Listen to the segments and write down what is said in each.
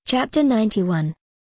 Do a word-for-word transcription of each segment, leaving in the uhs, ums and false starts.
Chapter ninety-one.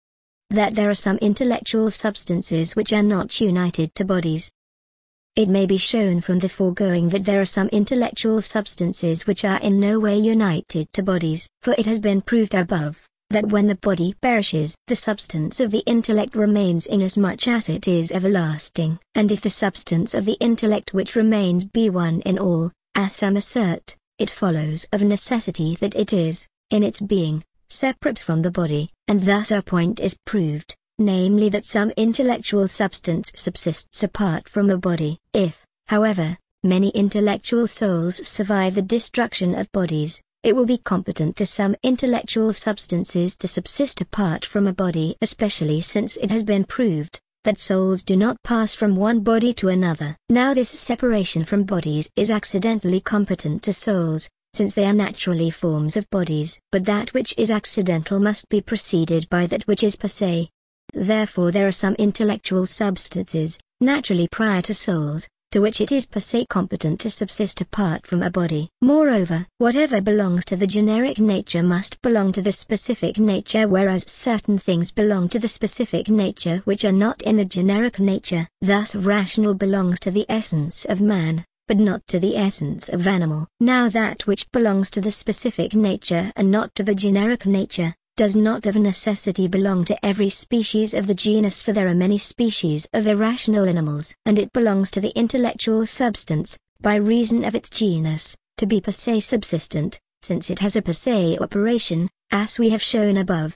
That there are some intellectual substances which are not united to bodies. It may be shown from the foregoing that there are some intellectual substances which are in no way united to bodies. For it has been proved above, that when the body perishes, the substance of the intellect remains inasmuch as it is everlasting. And if the substance of the intellect which remains be one in all, as some assert, it follows of necessity that it is, in its being, separate from the body. And thus our point is proved, namely that some intellectual substance subsists apart from a body. If, however, many intellectual souls survive the destruction of bodies, it will be competent to some intellectual substances to subsist apart from a body, especially since it has been proved that souls do not pass from one body to another. Now this separation from bodies is accidentally competent to souls, since they are naturally forms of bodies. But that which is accidental must be preceded by that which is per se. Therefore there are some intellectual substances, naturally prior to souls, to which it is per se competent to subsist apart from a body. Moreover, whatever belongs to the generic nature must belong to the specific nature, whereas certain things belong to the specific nature which are not in the generic nature. Thus rational belongs to the essence of man, but not to the essence of animal. Now that which belongs to the specific nature and not to the generic nature, does not of necessity belong to every species of the genus, for there are many species of irrational animals. And it belongs to the intellectual substance, by reason of its genus, to be per se subsistent, since it has a per se operation, as we have shown above.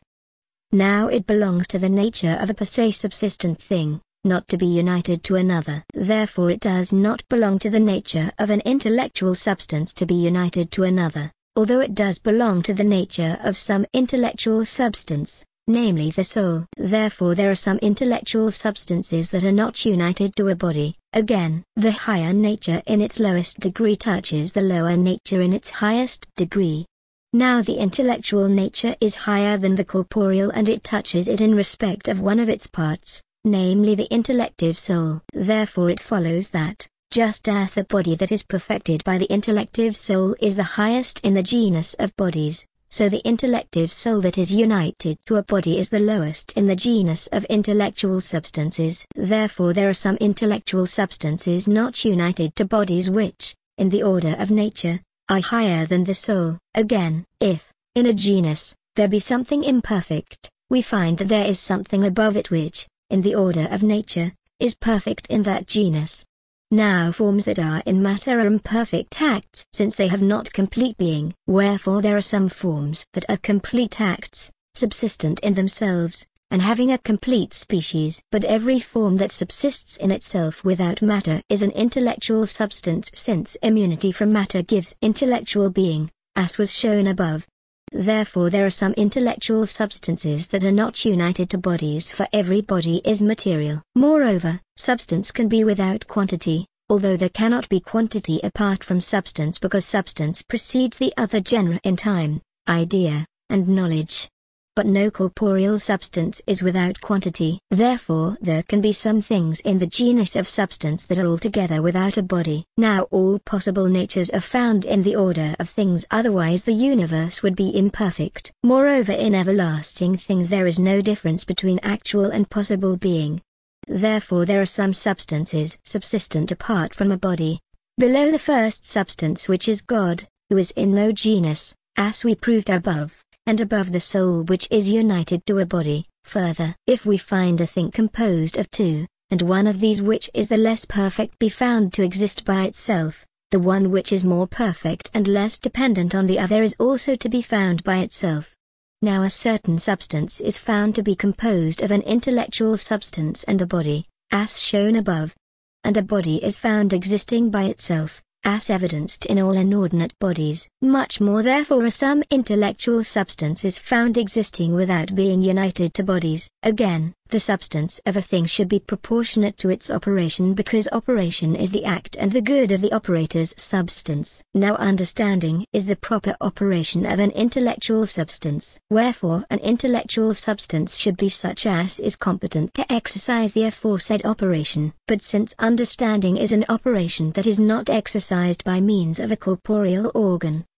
Now it belongs to the nature of a per se subsistent thing, not to be united to another. Therefore it does not belong to the nature of an intellectual substance to be united to another, although it does belong to the nature of some intellectual substance, namely the soul. Therefore there are some intellectual substances that are not united to a body. Again, the higher nature in its lowest degree touches the lower nature in its highest degree. Now the intellectual nature is higher than the corporeal, and it touches it in respect of one of its parts, namely the intellective soul. Therefore it follows that, just as the body that is perfected by the intellective soul is the highest in the genus of bodies, so the intellective soul that is united to a body is the lowest in the genus of intellectual substances. Therefore there are some intellectual substances not united to bodies which, in the order of nature, are higher than the soul. Again, if, in a genus, there be something imperfect, we find that there is something above it which, in the order of nature, is perfect in that genus. Now forms that are in matter are imperfect acts, since they have not complete being. Wherefore there are some forms that are complete acts, subsistent in themselves, and having a complete species. But every form that subsists in itself without matter is an intellectual substance, since immunity from matter gives intellectual being, as was shown above. Therefore there are some intellectual substances that are not united to bodies, for every body is material. Moreover, substance can be without quantity, although there cannot be quantity apart from substance, because substance precedes the other genera in time, idea, and knowledge. But no corporeal substance is without quantity. Therefore there can be some things in the genus of substance that are altogether without a body. Now all possible natures are found in the order of things, otherwise the universe would be imperfect. Moreover in everlasting things there is no difference between actual and possible being. Therefore there are some substances subsistent apart from a body, below the first substance which is God, who is in no genus, as we proved above, and above the soul which is united to a body. Further, if we find a thing composed of two, and one of these which is the less perfect be found to exist by itself, the one which is more perfect and less dependent on the other is also to be found by itself. Now a certain substance is found to be composed of an intellectual substance and a body, as shown above. And a body is found existing by itself, as evidenced in all inordinate bodies. Much more therefore are some intellectual substances found existing without being united to bodies. Again, the substance of a thing should be proportionate to its operation, because operation is the act and the good of the operator's substance. Now understanding is the proper operation of an intellectual substance. Wherefore an intellectual substance should be such as is competent to exercise the aforesaid operation. But since understanding is an operation that is not exercised by means of a corporeal organ,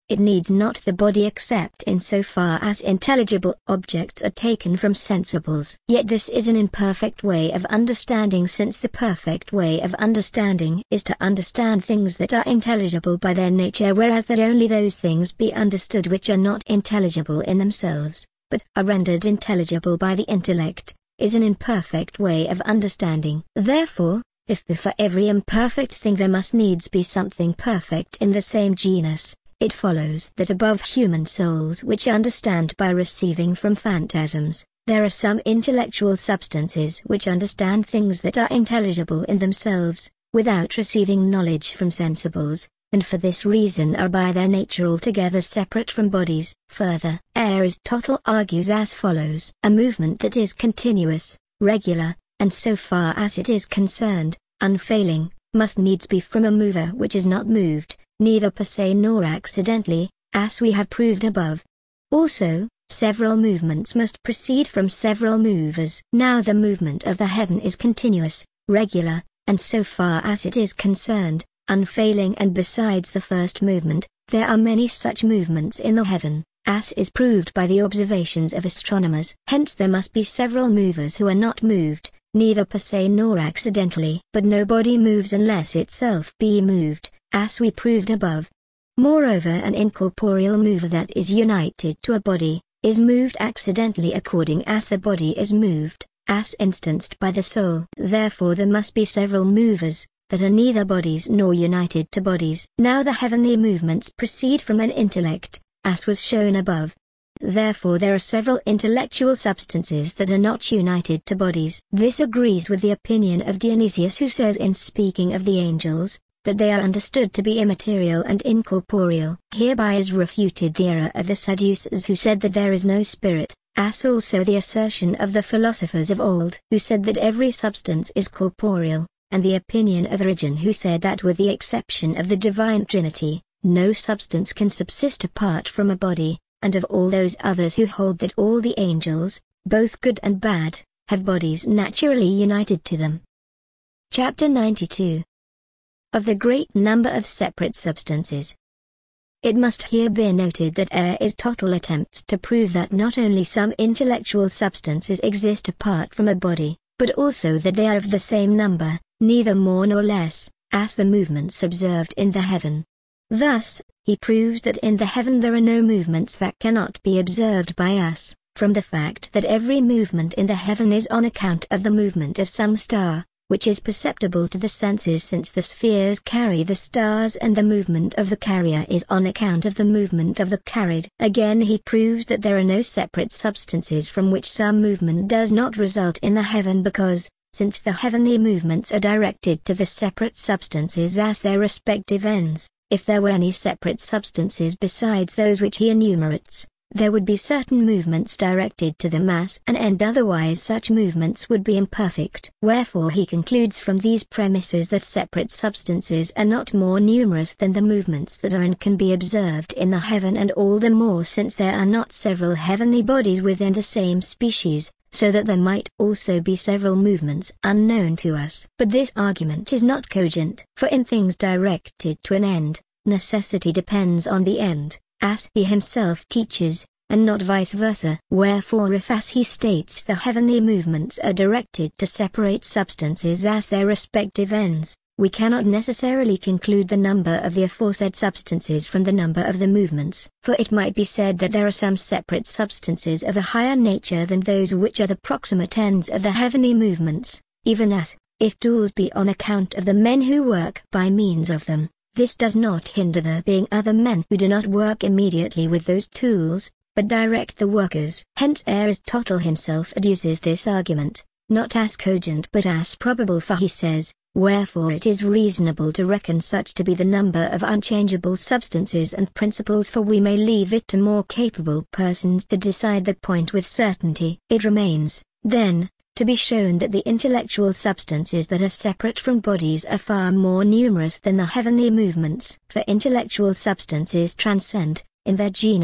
it needs not the body except in so far as intelligible objects are taken from sensibles. Yet this is an imperfect way of understanding, since the perfect way of understanding is to understand things that are intelligible by their nature, whereas that only those things be understood which are not intelligible in themselves, but are rendered intelligible by the intellect, is an imperfect way of understanding. Therefore, if for every imperfect thing there must needs be something perfect in the same genus, it follows that above human souls which understand by receiving from phantasms, there are some intellectual substances which understand things that are intelligible in themselves, without receiving knowledge from sensibles, and for this reason are by their nature altogether separate from bodies. Further, Aristotle argues as follows: a movement that is continuous, regular, and so far as it is concerned, unfailing, must needs be from a mover which is not moved, neither per se nor accidentally, as we have proved above. Also, several movements must proceed from several movers. Now the movement of the heaven is continuous, regular, and so far as it is concerned, unfailing, and besides the first movement, there are many such movements in the heaven, as is proved by the observations of astronomers. Hence there must be several movers who are not moved, neither per se nor accidentally. But no body moves unless itself be moved, as we proved above. Moreover, an incorporeal mover that is united to a body, is moved accidentally according as the body is moved, as instanced by the soul. Therefore there must be several movers, that are neither bodies nor united to bodies. Now the heavenly movements proceed from an intellect, as was shown above. Therefore there are several intellectual substances that are not united to bodies. This agrees with the opinion of Dionysius, who says in speaking of the angels, that they are understood to be immaterial and incorporeal. Hereby is refuted the error of the Sadducees, who said that there is no spirit, as also the assertion of the philosophers of old, who said that every substance is corporeal, and the opinion of Origen, who said that with the exception of the Divine Trinity, no substance can subsist apart from a body, and of all those others who hold that all the angels, both good and bad, have bodies naturally united to them. Chapter ninety-two. Of the great number of separate substances. It must here be noted that Aristotle attempts to prove that not only some intellectual substances exist apart from a body, but also that they are of the same number, neither more nor less, as the movements observed in the heaven. Thus, he proves that in the heaven there are no movements that cannot be observed by us, from the fact that every movement in the heaven is on account of the movement of some star, which is perceptible to the senses, since the spheres carry the stars and the movement of the carrier is on account of the movement of the carried. Again he proves that there are no separate substances from which some movement does not result in the heaven, because, since the heavenly movements are directed to the separate substances as their respective ends, if there were any separate substances besides those which he enumerates, there would be certain movements directed to them as an end, otherwise such movements would be imperfect. Wherefore he concludes from these premises that separate substances are not more numerous than the movements that are and can be observed in the heaven, and all the more since there are not several heavenly bodies within the same species, so that there might also be several movements unknown to us. But this argument is not cogent, for in things directed to an end, necessity depends on the end, as he himself teaches, and not vice versa. Wherefore if, as he states, the heavenly movements are directed to separate substances as their respective ends, we cannot necessarily conclude the number of the aforesaid substances from the number of the movements. For it might be said that there are some separate substances of a higher nature than those which are the proximate ends of the heavenly movements, even as, if tools be on account of the men who work by means of them, this does not hinder there being other men who do not work immediately with those tools, but direct the workers. Hence Aristotle himself adduces this argument, not as cogent but as probable, for he says, wherefore it is reasonable to reckon such to be the number of unchangeable substances and principles, for we may leave it to more capable persons to decide the point with certainty. It remains, then, to be shown that the intellectual substances that are separate from bodies are far more numerous than the heavenly movements. For intellectual substances transcend, in their genus,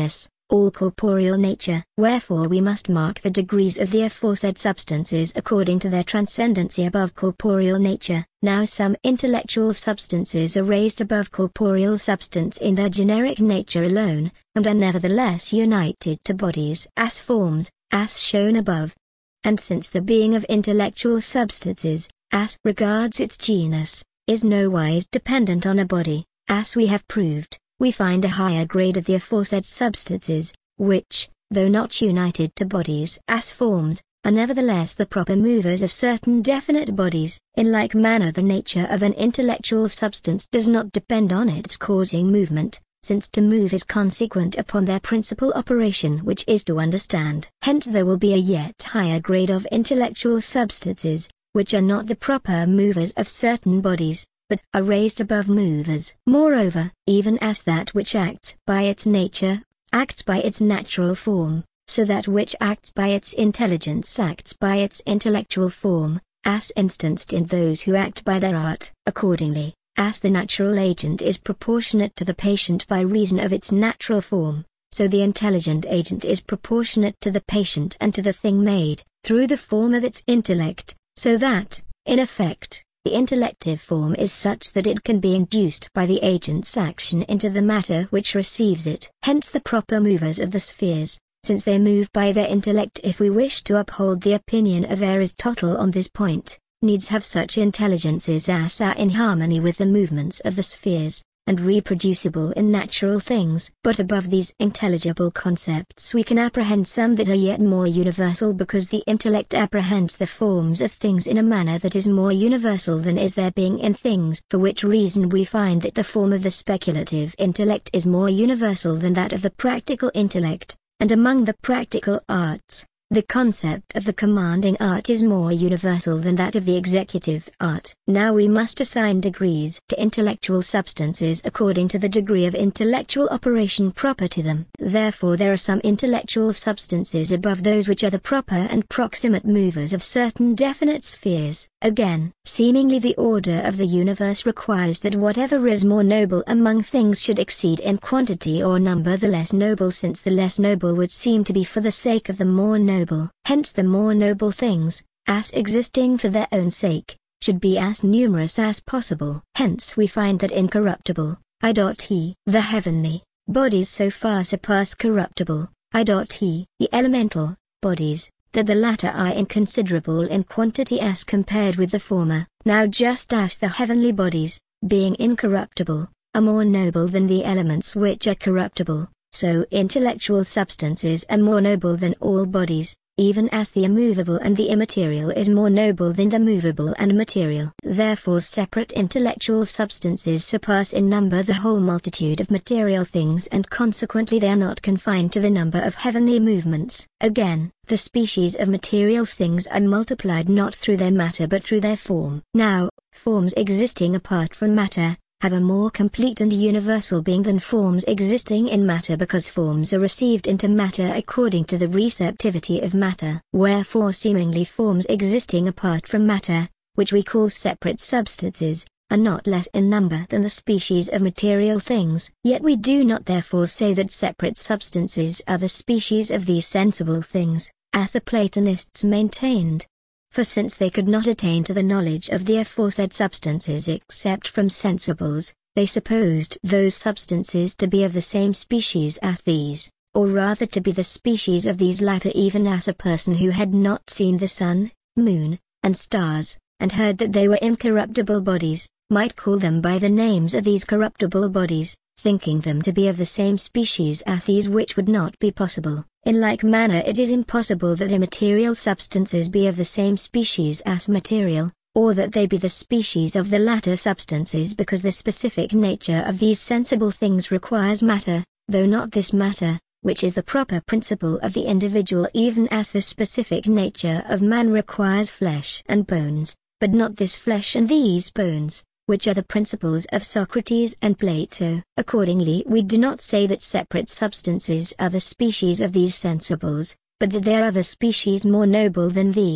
all corporeal nature. Wherefore we must mark the degrees of the aforesaid substances according to their transcendency above corporeal nature. Now some intellectual substances are raised above corporeal substance in their generic nature alone, and are nevertheless united to bodies as forms, as shown above. And since the being of intellectual substances, as regards its genus, is nowise dependent on a body, as we have proved, we find a higher grade of the aforesaid substances, which, though not united to bodies as forms, are nevertheless the proper movers of certain definite bodies. In like manner the nature of an intellectual substance does not depend on its causing movement, since to move is consequent upon their principal operation, which is to understand. Hence there will be a yet higher grade of intellectual substances, which are not the proper movers of certain bodies, but are raised above movers. Moreover, even as that which acts by its nature, acts by its natural form, so that which acts by its intelligence acts by its intellectual form, as instanced in those who act by their art. Accordingly, as the natural agent is proportionate to the patient by reason of its natural form, so the intelligent agent is proportionate to the patient and to the thing made, through the form of its intellect, so that, in effect, the intellective form is such that it can be induced by the agent's action into the matter which receives it. Hence the proper movers of the spheres, since they move by their intellect, if we wish to uphold the opinion of Aristotle on this point, needs have such intelligences as are in harmony with the movements of the spheres, and reproducible in natural things. But above these intelligible concepts we can apprehend some that are yet more universal, because the intellect apprehends the forms of things in a manner that is more universal than is their being in things. For which reason we find that the form of the speculative intellect is more universal than that of the practical intellect, and among the practical arts, the concept of the commanding art is more universal than that of the executive art. Now we must assign degrees to intellectual substances according to the degree of intellectual operation proper to them. Therefore there are some intellectual substances above those which are the proper and proximate movers of certain definite spheres. Again, seemingly the order of the universe requires that whatever is more noble among things should exceed in quantity or number the less noble, since the less noble would seem to be for the sake of the more noble. Hence the more noble things, as existing for their own sake, should be as numerous as possible. Hence we find that incorruptible, I E, the heavenly, bodies so far surpass corruptible, I E, the elemental, bodies, that the latter are inconsiderable in quantity as compared with the former. Now just as the heavenly bodies, being incorruptible, are more noble than the elements which are corruptible, so intellectual substances are more noble than all bodies, even as the immovable and the immaterial is more noble than the movable and material. Therefore separate intellectual substances surpass in number the whole multitude of material things, and consequently they are not confined to the number of heavenly movements. Again, the species of material things are multiplied not through their matter but through their form. Now, forms existing apart from matter have a more complete and universal being than forms existing in matter, because forms are received into matter according to the receptivity of matter. Wherefore seemingly forms existing apart from matter, which we call separate substances, are not less in number than the species of material things. Yet we do not therefore say that separate substances are the species of these sensible things, as the Platonists maintained. For since they could not attain to the knowledge of the aforesaid substances except from sensibles, they supposed those substances to be of the same species as these, or rather to be the species of these latter, even as a person who had not seen the sun, moon, and stars, and heard that they were incorruptible bodies, might call them by the names of these corruptible bodies, thinking them to be of the same species as these, which would not be possible. In like manner it is impossible that immaterial substances be of the same species as material, or that they be the species of the latter substances, because the specific nature of these sensible things requires matter, though not this matter, which is the proper principle of the individual, even as the specific nature of man requires flesh and bones, but not this flesh and these bones, which are the principles of Socrates and Plato. Accordingly we do not say that separate substances are the species of these sensibles, but that there are other species more noble than these,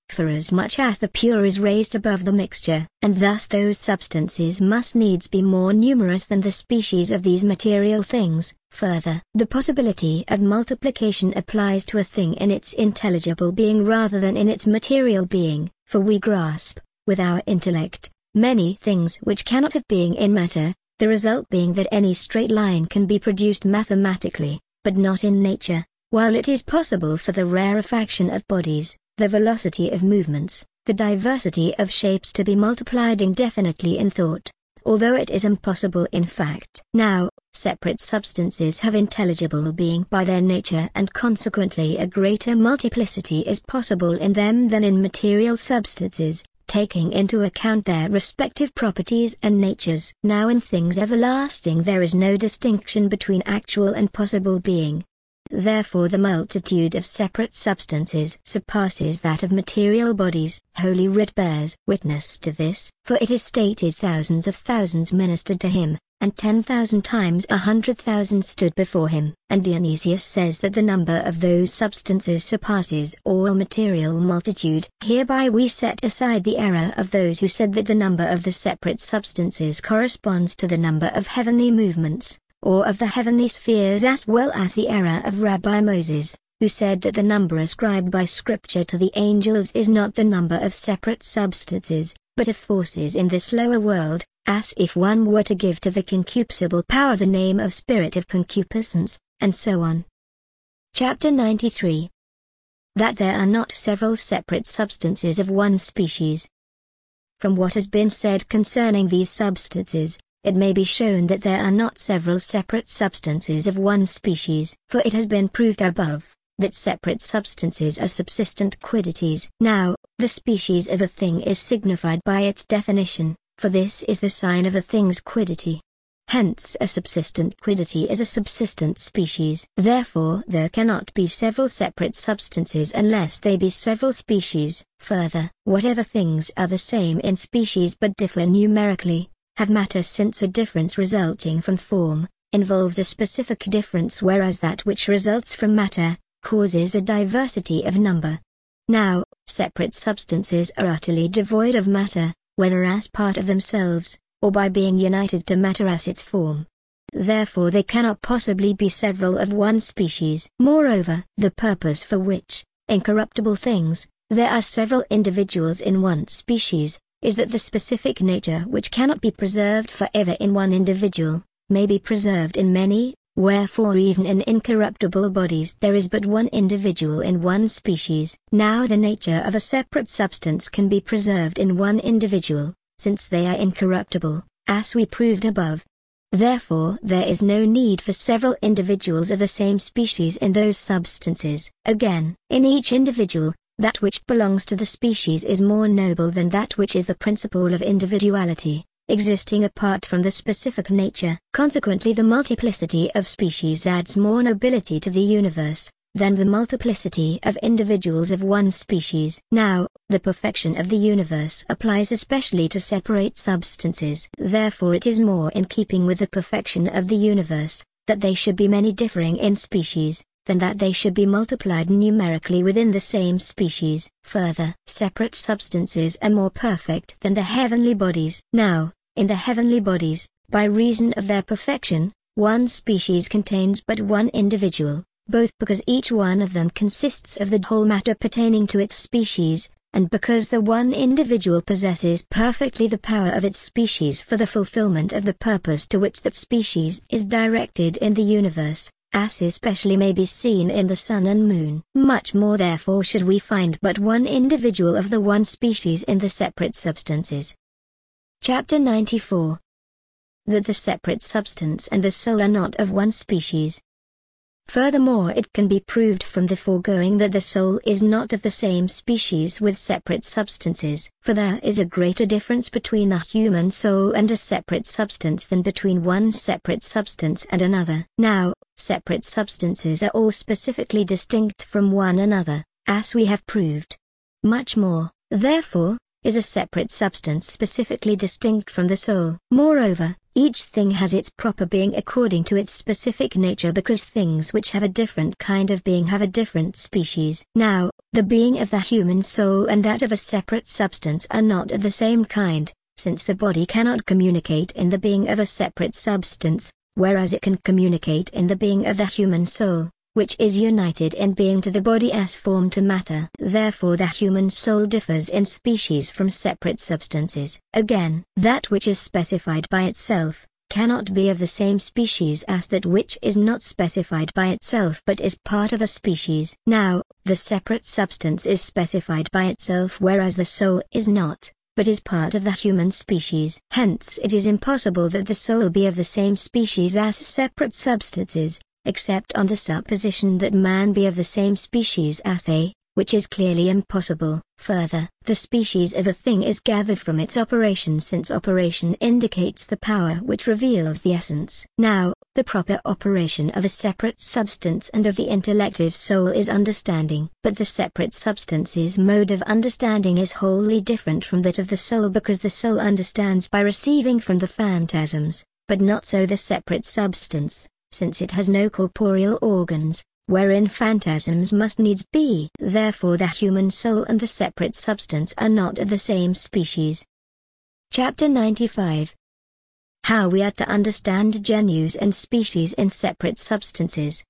forasmuch as the pure is raised above the mixture, and thus those substances must needs be more numerous than the species of these material things. Further, the possibility of multiplication applies to a thing in its intelligible being rather than in its material being, for we grasp, with our intellect, many things which cannot have being in matter, the result being that any straight line can be produced mathematically, but not in nature, while it is possible for the rarefaction of bodies, the velocity of movements, the diversity of shapes to be multiplied indefinitely in thought, although it is impossible in fact. Now, separate substances have intelligible being by their nature, and consequently a greater multiplicity is possible in them than in material substances, taking into account their respective properties and natures. Now in things everlasting there is no distinction between actual and possible being. Therefore the multitude of separate substances surpasses that of material bodies. Holy Writ bears witness to this, for it is stated thousands of thousands ministered to him, and ten thousand times a hundred thousand stood before him. And Dionysius says that the number of those substances surpasses all material multitude. Hereby we set aside the error of those who said that the number of the separate substances corresponds to the number of heavenly movements, or of the heavenly spheres, as well as the error of Rabbi Moses, who said that the number ascribed by Scripture to the angels is not the number of separate substances, but of forces in this lower world, as if one were to give to the concupiscible power the name of spirit of concupiscence, and so on. Chapter ninety-three. That there are not several separate substances of one species. From what has been said concerning these substances, it may be shown that there are not several separate substances of one species. For it has been proved above, that separate substances are subsistent quiddities. Now, the species of a thing is signified by its definition, for this is the sign of a thing's quiddity. Hence a subsistent quiddity is a subsistent species. Therefore there cannot be several separate substances unless they be several species. Further, whatever things are the same in species but differ numerically, have matter, since a difference resulting from form involves a specific difference, whereas that which results from matter causes a diversity of number. Now, separate substances are utterly devoid of matter, whether as part of themselves, or by being united to matter as its form. Therefore they cannot possibly be several of one species. Moreover, the purpose for which, incorruptible things, there are several individuals in one species, is that the specific nature which cannot be preserved forever in one individual, may be preserved in many, wherefore even in incorruptible bodies there is but one individual in one species. Now the nature of a separate substance can be preserved in one individual, since they are incorruptible, as we proved above. Therefore there is no need for several individuals of the same species in those substances. Again, in each individual, that which belongs to the species is more noble than that which is the principle of individuality, existing apart from the specific nature. Consequently the multiplicity of species adds more nobility to the universe, than the multiplicity of individuals of one species. Now, the perfection of the universe applies especially to separate substances. Therefore it is more in keeping with the perfection of the universe, that they should be many differing in species, than that they should be multiplied numerically within the same species. Further, separate substances are more perfect than the heavenly bodies. Now, in the heavenly bodies, by reason of their perfection, one species contains but one individual, both because each one of them consists of the whole matter pertaining to its species, and because the one individual possesses perfectly the power of its species for the fulfillment of the purpose to which that species is directed in the universe, as especially may be seen in the sun and moon. Much more therefore should we find but one individual of the one species in the separate substances. Chapter ninety-four. That the separate substance and the soul are not of one species. Furthermore it can be proved from the foregoing that the soul is not of the same species with separate substances. For there is a greater difference between a human soul and a separate substance than between one separate substance and another. Now, separate substances are all specifically distinct from one another, as we have proved. Much more, therefore, is a separate substance specifically distinct from the soul. Moreover, Each thing has its proper being according to its specific nature, because things which have a different kind of being have a different species. Now, the being of the human soul and that of a separate substance are not of the same kind, since the body cannot communicate in the being of a separate substance, whereas it can communicate in the being of the human soul, which is united in being to the body as form to matter. Therefore the human soul differs in species from separate substances. Again, that which is specified by itself, cannot be of the same species as that which is not specified by itself but is part of a species. Now, the separate substance is specified by itself, whereas the soul is not, but is part of the human species. Hence it is impossible that the soul be of the same species as separate substances, except on the supposition that man be of the same species as they, which is clearly impossible. Further, the species of a thing is gathered from its operation, since operation indicates the power which reveals the essence. Now, the proper operation of a separate substance and of the intellective soul is understanding. But the separate substance's mode of understanding is wholly different from that of the soul, because the soul understands by receiving from the phantasms, but not so the separate substance, since it has no corporeal organs, wherein phantasms must needs be. Therefore the human soul and the separate substance are not of the same species. Chapter ninety-five. How we are to understand genus and species in separate substances.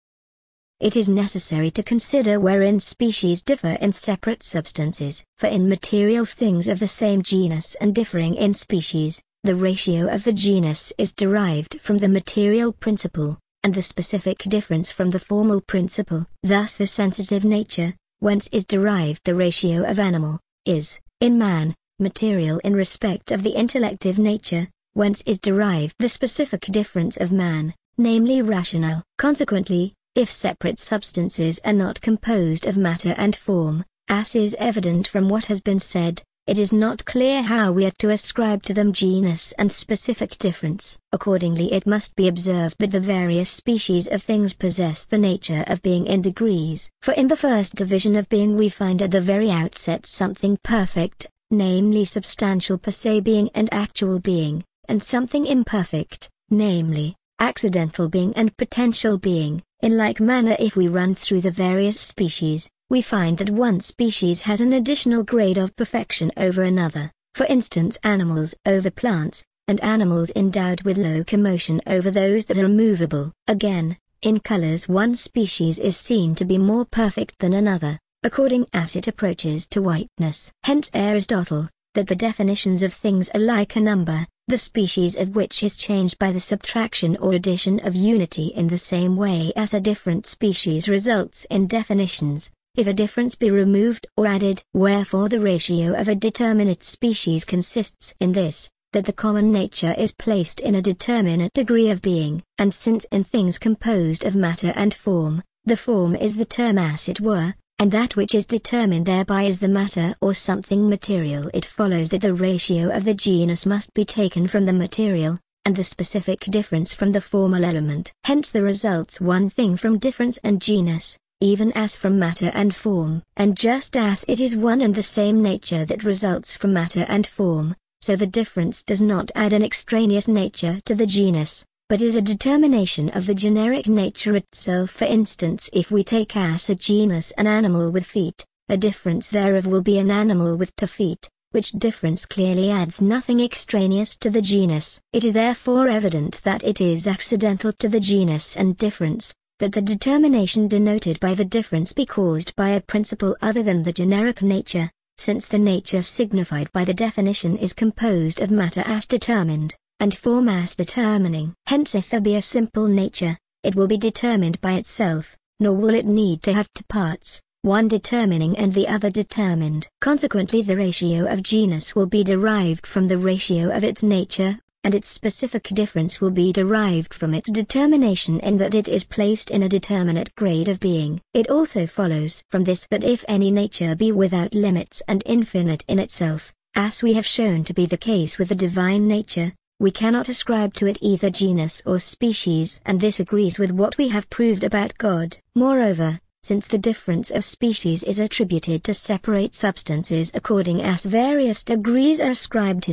It is necessary to consider wherein species differ in separate substances. For in material things of the same genus and differing in species, the ratio of the genus is derived from the material principle, and the specific difference from the formal principle. Thus the sensitive nature, whence is derived the ratio of animal, is, in man, material in respect of the intellective nature, whence is derived the specific difference of man, namely rational. Consequently, if separate substances are not composed of matter and form, as is evident from what has been said, it is not clear how we are to ascribe to them genus and specific difference. Accordingly it must be observed that the various species of things possess the nature of being in degrees. For in the first division of being we find at the very outset something perfect, namely substantial per se being and actual being, and something imperfect, namely, accidental being and potential being. In like manner, if we run through the various species, we find that one species has an additional grade of perfection over another, for instance animals over plants, and animals endowed with locomotion over those that are movable. Again, in colors one species is seen to be more perfect than another, according as it approaches to whiteness. Hence Aristotle, that the definitions of things are like a number, the species of which is changed by the subtraction or addition of unity in the same way as a different species results in definitions, if a difference be removed or added. Wherefore the ratio of a determinate species consists in this, that the common nature is placed in a determinate degree of being. And since in things composed of matter and form, the form is the term as it were, and that which is determined thereby is the matter or something material, it follows that the ratio of the genus must be taken from the material, and the specific difference from the formal element. Hence there results one thing from difference and genus, even as from matter and form. And just as it is one and the same nature that results from matter and form, so the difference does not add an extraneous nature to the genus, but is a determination of the generic nature itself. For instance, if we take as a genus an animal with feet, a difference thereof will be an animal with two feet, which difference clearly adds nothing extraneous to the genus. It is therefore evident that it is accidental to the genus and difference, that the determination denoted by the difference be caused by a principle other than the generic nature, since the nature signified by the definition is composed of matter as determined, and form as determining. Hence if there be a simple nature, it will be determined by itself, nor will it need to have two parts, one determining and the other determined. Consequently the ratio of genus will be derived from the ratio of its nature, and its specific difference will be derived from its determination in that it is placed in a determinate grade of being. It also follows from this that if any nature be without limits and infinite in itself, as we have shown to be the case with the divine nature, we cannot ascribe to it either genus or species, and this agrees with what we have proved about God. Moreover, since the difference of species is attributed to separate substances according as various degrees are ascribed to them,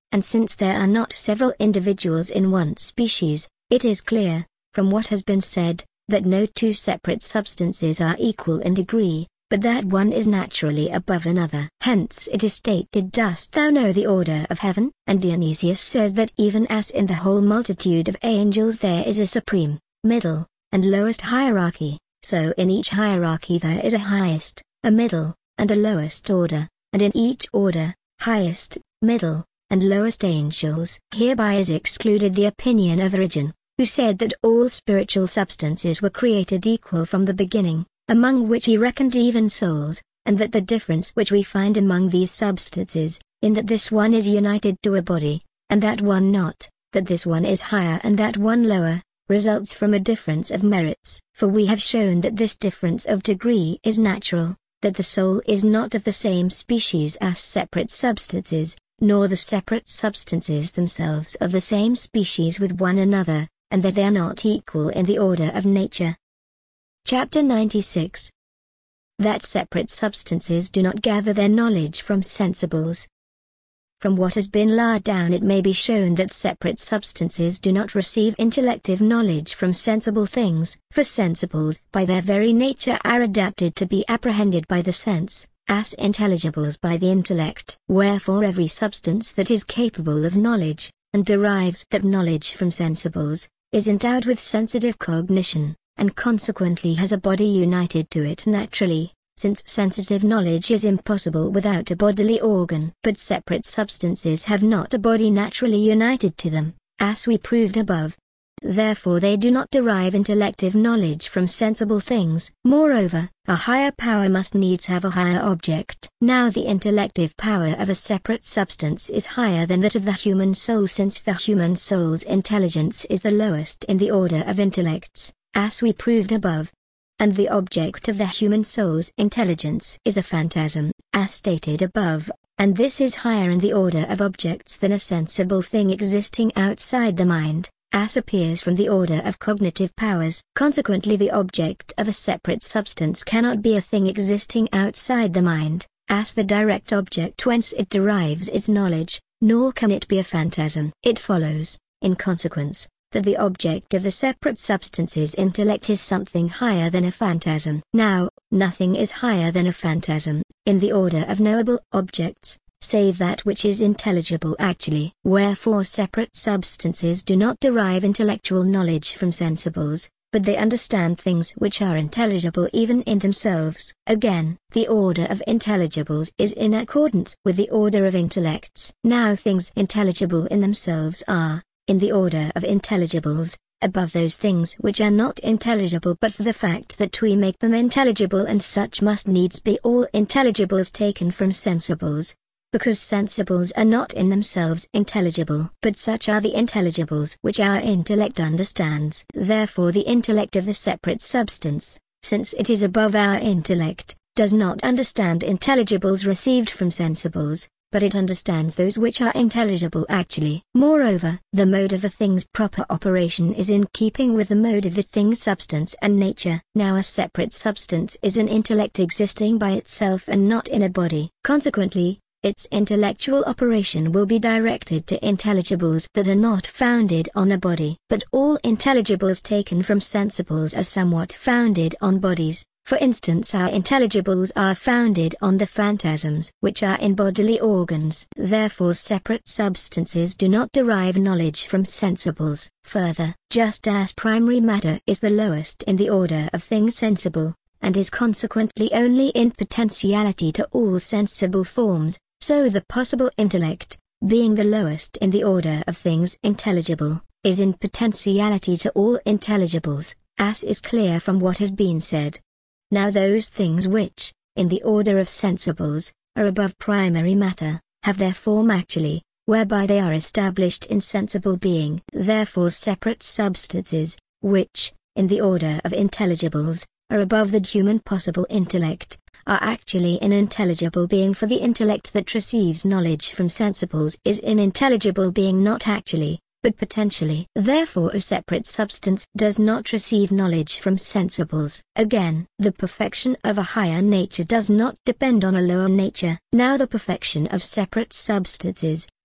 and since there are not several individuals in one species, it is clear, from what has been said, that no two separate substances are equal in degree, but that one is naturally above another. Hence it is stated, "Dost thou know the order of heaven?" And Dionysius says that even as in the whole multitude of angels there is a supreme, middle, and lowest hierarchy, so in each hierarchy there is a highest, a middle, and a lowest order, and in each order, highest, middle, and lowest angels. Hereby is excluded the opinion of Origen, who said that all spiritual substances were created equal from the beginning, among which he reckoned even souls, and that the difference which we find among these substances, in that this one is united to a body, and that one not, that this one is higher and that one lower, results from a difference of merits. For we have shown that this difference of degree is natural, that the soul is not of the same species as separate substances, nor the separate substances themselves of the same species with one another, and that they are not equal in the order of nature. Chapter ninety-six. That separate substances do not gather their knowledge from sensibles. From what has been laid down it may be shown that separate substances do not receive intellective knowledge from sensible things, for sensibles by their very nature are adapted to be apprehended by the sense, as intelligibles by the intellect. Wherefore every substance that is capable of knowledge, and derives that knowledge from sensibles, is endowed with sensitive cognition, and consequently has a body united to it naturally, since sensitive knowledge is impossible without a bodily organ. But separate substances have not a body naturally united to them, as we proved above. Therefore they do not derive intellective knowledge from sensible things. Moreover, a higher power must needs have a higher object. Now the intellective power of a separate substance is higher than that of the human soul, since the human soul's intelligence is the lowest in the order of intellects, as we proved above. And the object of the human soul's intelligence is a phantasm, as stated above, and this is higher in the order of objects than a sensible thing existing outside the mind, as appears from the order of cognitive powers. Consequently the object of a separate substance cannot be a thing existing outside the mind, as the direct object whence it derives its knowledge, nor can it be a phantasm. It follows, in consequence, that the object of the separate substance's intellect is something higher than a phantasm. Now, nothing is higher than a phantasm, in the order of knowable objects, save that which is intelligible actually. Wherefore separate substances do not derive intellectual knowledge from sensibles, but they understand things which are intelligible even in themselves. Again, the order of intelligibles is in accordance with the order of intellects. Now things intelligible in themselves are, in the order of intelligibles, above those things which are not intelligible, but for the fact that we make them intelligible, and such must needs be all intelligibles taken from sensibles, because sensibles are not in themselves intelligible, but such are the intelligibles which our intellect understands. Therefore the intellect of the separate substance, since it is above our intellect, does not understand intelligibles received from sensibles, but it understands those which are intelligible actually. Moreover, the mode of a thing's proper operation is in keeping with the mode of the thing's substance and nature. Now a separate substance is an intellect existing by itself and not in a body. Consequently, its intellectual operation will be directed to intelligibles that are not founded on a body. But all intelligibles taken from sensibles are somewhat founded on bodies. For instance, our intelligibles are founded on the phantasms which are in bodily organs. Therefore separate substances do not derive knowledge from sensibles. Further, just as primary matter is the lowest in the order of things sensible, and is consequently only in potentiality to all sensible forms, so the possible intellect, being the lowest in the order of things intelligible, is in potentiality to all intelligibles, as is clear from what has been said. Now those things which, in the order of sensibles, are above primary matter, have their form actually, whereby they are established in sensible being. Therefore separate substances, which, in the order of intelligibles, are above the human possible intellect, are actually in intelligible being, for the intellect that receives knowledge from sensibles is in intelligible being not actually, but potentially. Therefore a separate substance does not receive knowledge from sensibles. Again, the perfection of a higher nature does not depend on a lower nature. Now the perfection of separate substances,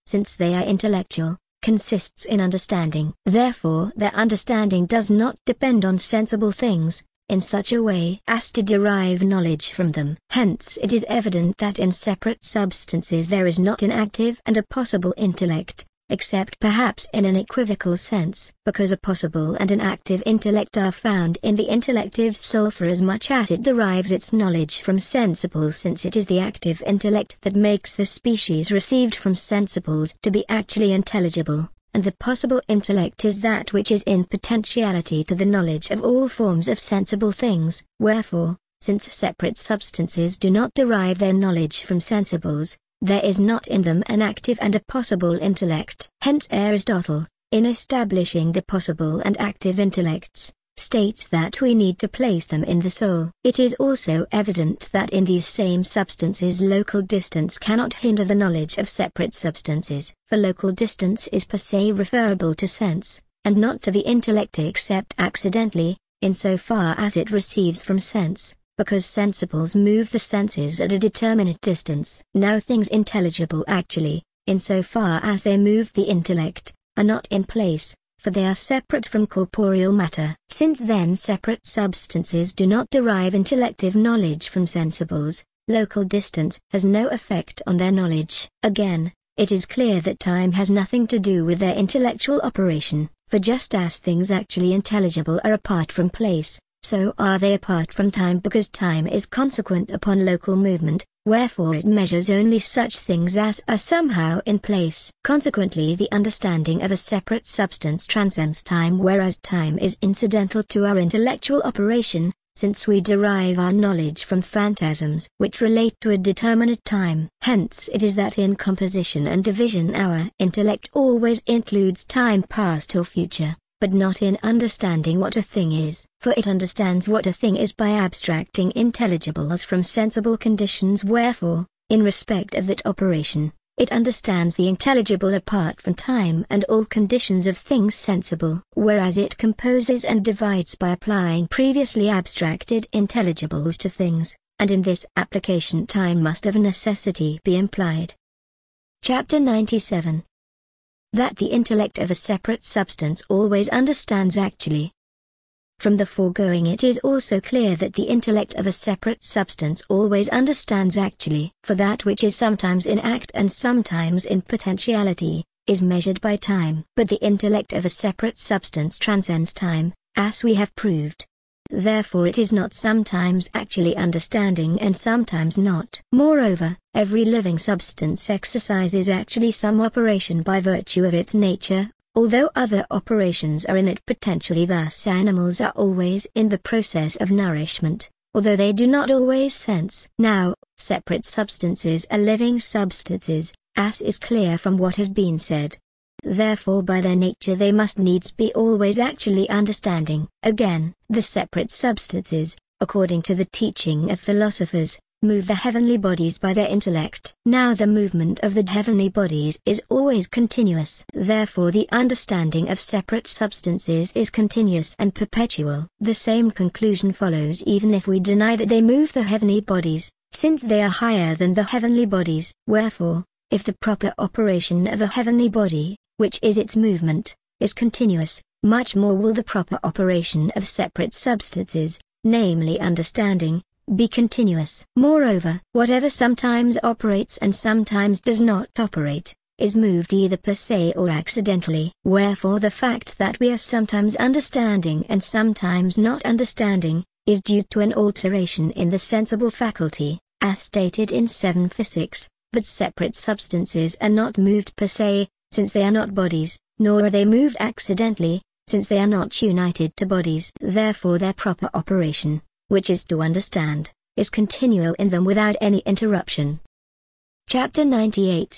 since they are intellectual, consists in understanding. Therefore their understanding does not depend on sensible things, in such a way as to derive knowledge from them. Hence it is evident that in separate substances there is not an active and a possible intellect, except perhaps in an equivocal sense, because a possible and an active intellect are found in the intellective soul for as much as it derives its knowledge from sensibles, since it is the active intellect that makes the species received from sensibles to be actually intelligible, and the possible intellect is that which is in potentiality to the knowledge of all forms of sensible things. Wherefore, since separate substances do not derive their knowledge from sensibles, there is not in them an active and a possible intellect. Hence Aristotle, in establishing the possible and active intellects, states that we need to place them in the soul. It is also evident that in these same substances local distance cannot hinder the knowledge of separate substances, for local distance is per se referable to sense, and not to the intellect except accidentally, in so far as it receives from sense, because sensibles move the senses at a determinate distance. Now things intelligible actually, in so far as they move the intellect, are not in place, for they are separate from corporeal matter. Since then separate substances do not derive intellective knowledge from sensibles, local distance has no effect on their knowledge. Again, it is clear that time has nothing to do with their intellectual operation, for just as things actually intelligible are apart from place, so are they apart from time, because time is consequent upon local movement, wherefore it measures only such things as are somehow in place. Consequently the understanding of a separate substance transcends time, whereas time is incidental to our intellectual operation, since we derive our knowledge from phantasms which relate to a determinate time. Hence it is that in composition and division our intellect always includes time past or future, but not in understanding what a thing is. For it understands what a thing is by abstracting intelligibles from sensible conditions, wherefore, in respect of that operation, it understands the intelligible apart from time and all conditions of things sensible, whereas it composes and divides by applying previously abstracted intelligibles to things, and in this application time must of necessity be implied. Chapter ninety-seven. That the intellect of a separate substance always understands actually. From the foregoing it is also clear that the intellect of a separate substance always understands actually, for that which is sometimes in act and sometimes in potentiality, is measured by time. But the intellect of a separate substance transcends time, as we have proved. Therefore it is not sometimes actually understanding and sometimes not. Moreover, every living substance exercises actually some operation by virtue of its nature, although other operations are in it potentially. Thus animals are always in the process of nourishment, although they do not always sense. Now, separate substances are living substances, as is clear from what has been said. Therefore by their nature they must needs be always actually understanding. Again, the separate substances, according to the teaching of philosophers, move the heavenly bodies by their intellect. Now the movement of the heavenly bodies is always continuous. Therefore the understanding of separate substances is continuous and perpetual. The same conclusion follows even if we deny that they move the heavenly bodies, since they are higher than the heavenly bodies. Wherefore, if the proper operation of a heavenly body, which is its movement, is continuous, much more will the proper operation of separate substances, namely understanding, be continuous. Moreover, whatever sometimes operates and sometimes does not operate, is moved either per se or accidentally. Wherefore the fact that we are sometimes understanding and sometimes not understanding, is due to an alteration in the sensible faculty, as stated in seven Physics, but separate substances are not moved per se, since they are not bodies, nor are they moved accidentally, since they are not united to bodies. Therefore their proper operation, which is to understand, is continual in them without any interruption. Chapter ninety-eight.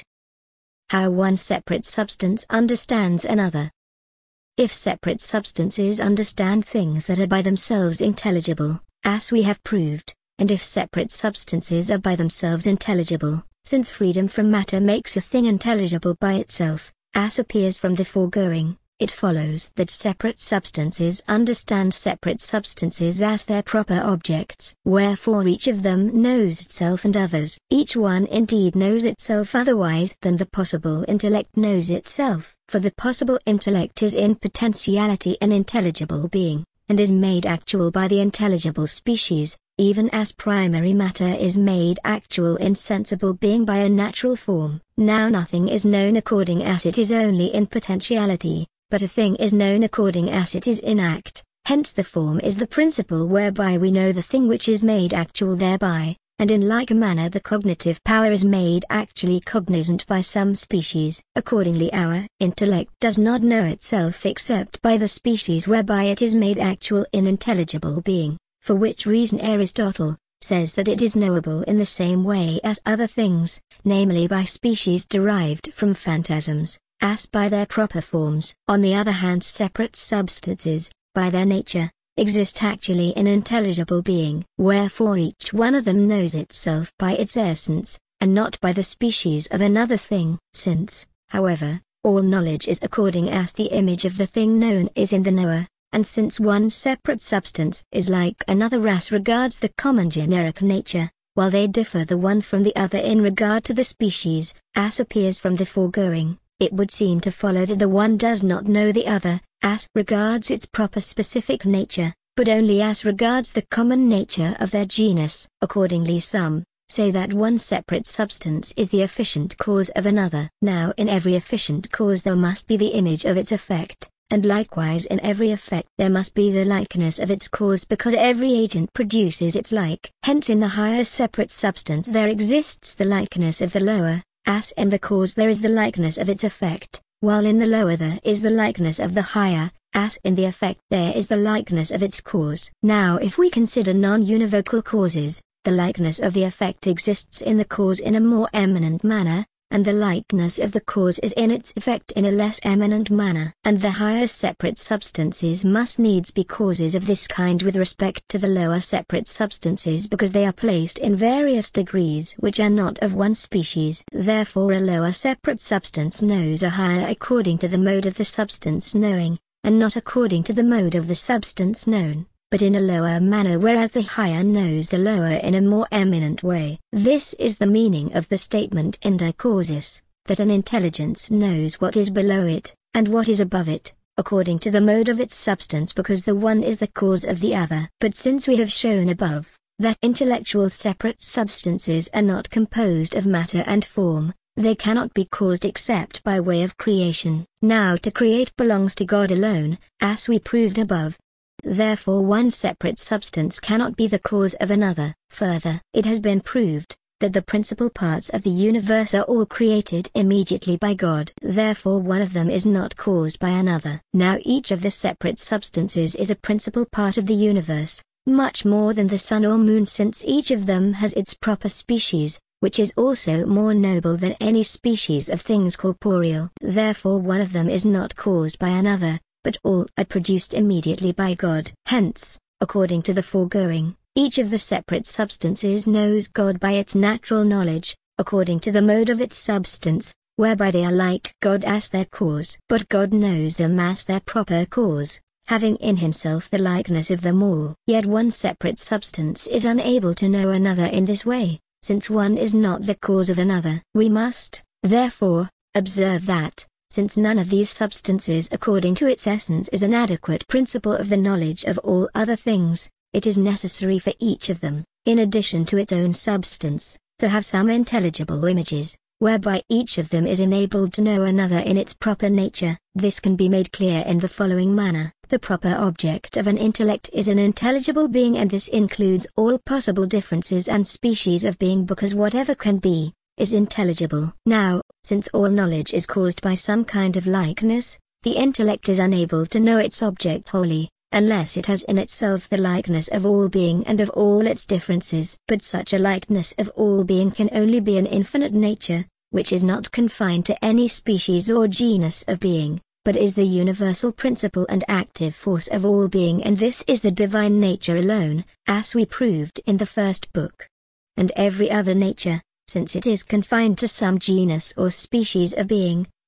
How one separate substance understands another. If separate substances understand things that are by themselves intelligible, as we have proved, and if separate substances are by themselves intelligible, since freedom from matter makes a thing intelligible by itself, as appears from the foregoing, it follows that separate substances understand separate substances as their proper objects. Wherefore each of them knows itself and others. Each one indeed knows itself otherwise than the possible intellect knows itself, for the possible intellect is in potentiality an intelligible being, and is made actual by the intelligible species, even as primary matter is made actual in sensible being by a natural form. Now nothing is known according as it is only in potentiality, but a thing is known according as it is in act. Hence the form is the principle whereby we know the thing which is made actual thereby, and in like manner the cognitive power is made actually cognizant by some species. Accordingly our intellect does not know itself except by the species whereby it is made actual in intelligible being, for which reason Aristotle says that it is knowable in the same way as other things, namely by species derived from phantasms, as by their proper forms. On the other hand, separate substances, by their nature, exist actually in intelligible being. Wherefore each one of them knows itself by its essence, and not by the species of another thing. Since, however, all knowledge is according as the image of the thing known is in the knower, and since one separate substance is like another as regards the common generic nature, while they differ the one from the other in regard to the species, as appears from the foregoing, it would seem to follow that the one does not know the other, as regards its proper specific nature, but only as regards the common nature of their genus. Accordingly some say that one separate substance is the efficient cause of another. Now in every efficient cause there must be the image of its effect, and likewise in every effect there must be the likeness of its cause, because every agent produces its like. Hence in the higher separate substance there exists the likeness of the lower, as in the cause there is the likeness of its effect, while in the lower there is the likeness of the higher, as in the effect there is the likeness of its cause. Now if we consider non-univocal causes, the likeness of the effect exists in the cause in a more eminent manner, and the likeness of the cause is in its effect in a less eminent manner. And the higher separate substances must needs be causes of this kind with respect to the lower separate substances, because they are placed in various degrees which are not of one species. Therefore a lower separate substance knows a higher according to the mode of the substance knowing, and not according to the mode of the substance known, but in a lower manner, whereas the higher knows the lower in a more eminent way. This is the meaning of the statement inde causis, that an intelligence knows what is below it, and what is above it, according to the mode of its substance, because the one is the cause of the other. But since we have shown above, that intellectual separate substances are not composed of matter and form, they cannot be caused except by way of creation. Now to create belongs to God alone, as we proved above. Therefore one separate substance cannot be the cause of another. Further, it has been proved that the principal parts of the universe are all created immediately by God. Therefore one of them is not caused by another. Now each of the separate substances is a principal part of the universe, much more than the sun or moon, since each of them has its proper species, which is also more noble than any species of things corporeal. Therefore one of them is not caused by another, but all are produced immediately by God. Hence, according to the foregoing, each of the separate substances knows God by its natural knowledge, according to the mode of its substance, whereby they are like God as their cause. But God knows them as their proper cause, having in himself the likeness of them all. Yet one separate substance is unable to know another in this way, since one is not the cause of another. We must, therefore, observe that, since none of these substances according to its essence is an adequate principle of the knowledge of all other things, it is necessary for each of them, in addition to its own substance, to have some intelligible images, whereby each of them is enabled to know another in its proper nature. This can be made clear in the following manner. The proper object of an intellect is an intelligible being, and this includes all possible differences and species of being, because whatever can be, is intelligible. Now, since all knowledge is caused by some kind of likeness, the intellect is unable to know its object wholly, unless it has in itself the likeness of all being and of all its differences. But such a likeness of all being can only be an infinite nature, which is not confined to any species or genus of being, but is the universal principle and active force of all being, and this is the divine nature alone, as we proved in the first book. And every other nature, since it is confined to some genus or species of being,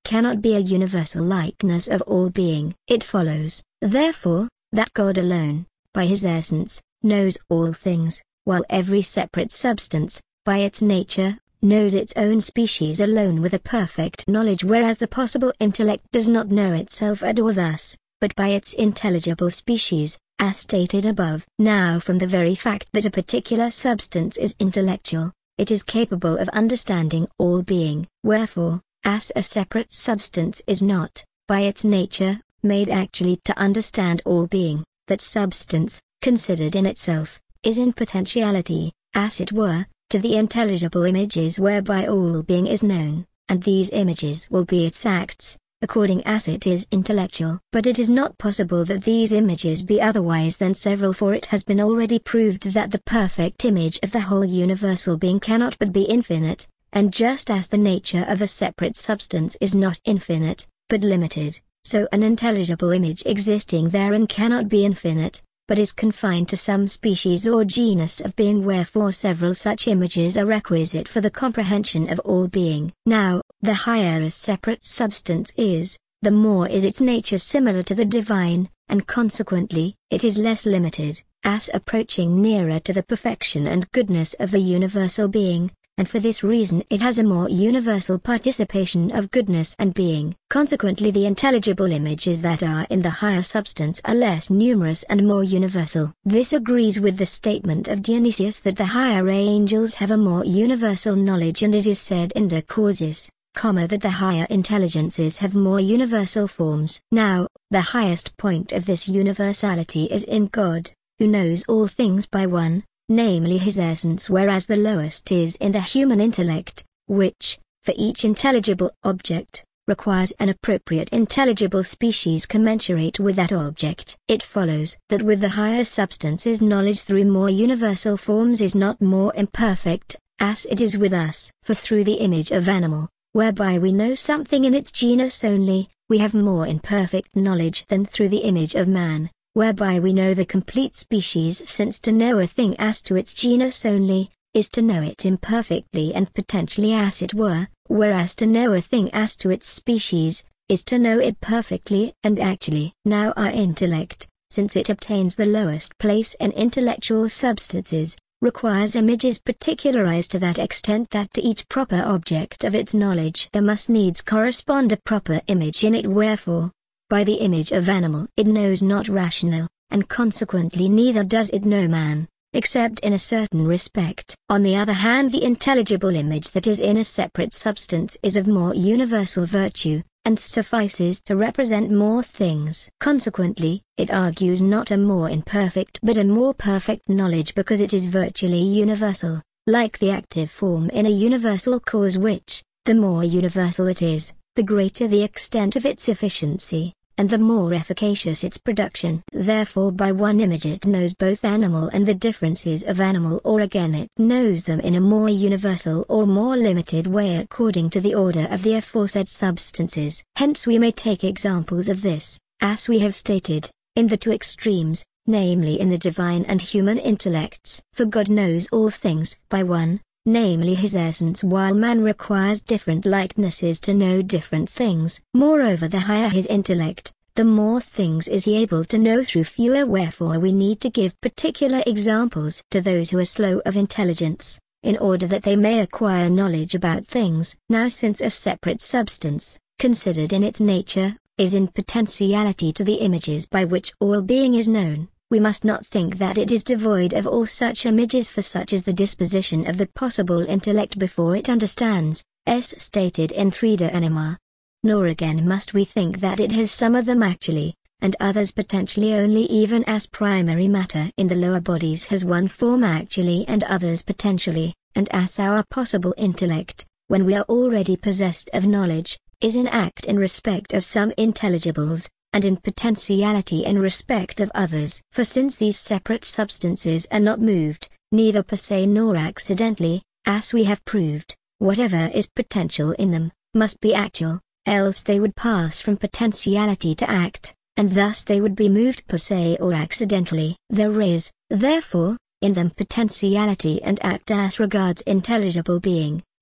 cannot be a universal likeness of all being. It follows, therefore, that God alone, by his essence, knows all things, while every separate substance, by its nature, knows its own species alone with a perfect knowledge, whereas the possible intellect does not know itself at all thus, but by its intelligible species, as stated above. Now from the very fact that a particular substance is intellectual, it is capable of understanding all being. Wherefore, as a separate substance is not, by its nature, made actually to understand all being, that substance, considered in itself, is in potentiality, as it were, to the intelligible images whereby all being is known, and these images will be its acts, according as it is intellectual. But it is not possible that these images be otherwise than several, for it has been already proved that the perfect image of the whole universal being cannot but be infinite, and just as the nature of a separate substance is not infinite, but limited, so an intelligible image existing therein cannot be infinite, but is confined to some species or genus of being, wherefore several such images are requisite for the comprehension of all being. Now, the higher a separate substance is, the more is its nature similar to the divine, and consequently, it is less limited, as approaching nearer to the perfection and goodness of the universal being, and for this reason it has a more universal participation of goodness and being. Consequently the intelligible images that are in the higher substance are less numerous and more universal. This agrees with the statement of Dionysius that the higher angels have a more universal knowledge, and it is said in De Causis, comma, that the higher intelligences have more universal forms. Now, the highest point of this universality is in God, who knows all things by one, namely his essence, whereas the lowest is in the human intellect, which, for each intelligible object, requires an appropriate intelligible species commensurate with that object. It follows that with the higher substances knowledge through more universal forms is not more imperfect, as it is with us. For through the image of animal, whereby we know something in its genus only, we have more imperfect knowledge than through the image of man, whereby we know the complete species, since to know a thing as to its genus only, is to know it imperfectly and potentially as it were, whereas to know a thing as to its species, is to know it perfectly and actually. Now our intellect, since it obtains the lowest place in intellectual substances, requires images particularized to that extent that to each proper object of its knowledge there must needs correspond a proper image in it. Wherefore, by the image of animal it knows not rational, and consequently neither does it know man, except in a certain respect. On the other hand, the intelligible image that is in a separate substance is of more universal virtue, and suffices to represent more things. Consequently, it argues not a more imperfect but a more perfect knowledge, because it is virtually universal, like the active form in a universal cause, which, the more universal it is, the greater the extent of its efficiency, and the more efficacious its production. Therefore by one image it knows both animal and the differences of animal, or again it knows them in a more universal or more limited way according to the order of the aforesaid substances. Hence we may take examples of this, as we have stated, in the two extremes, namely in the divine and human intellects. For God knows all things by one, namely his essence, while man requires different likenesses to know different things. Moreover, the higher his intellect, the more things is he able to know through fewer, wherefore we need to give particular examples to those who are slow of intelligence, in order that they may acquire knowledge about things. Now since a separate substance, considered in its nature, is in potentiality to the images by which all being is known, we must not think that it is devoid of all such images, for such is the disposition of the possible intellect before it understands, as stated in three De Anima. Nor again must we think that it has some of them actually, and others potentially only, even as primary matter in the lower bodies has one form actually and others potentially, and as our possible intellect, when we are already possessed of knowledge, is in act in respect of some intelligibles, and in potentiality in respect of others. For since these separate substances are not moved, neither per se nor accidentally, as we have proved, whatever is potential in them, must be actual, else they would pass from potentiality to act, and thus they would be moved per se or accidentally. There is, therefore, in them potentiality and act as regards intelligible being,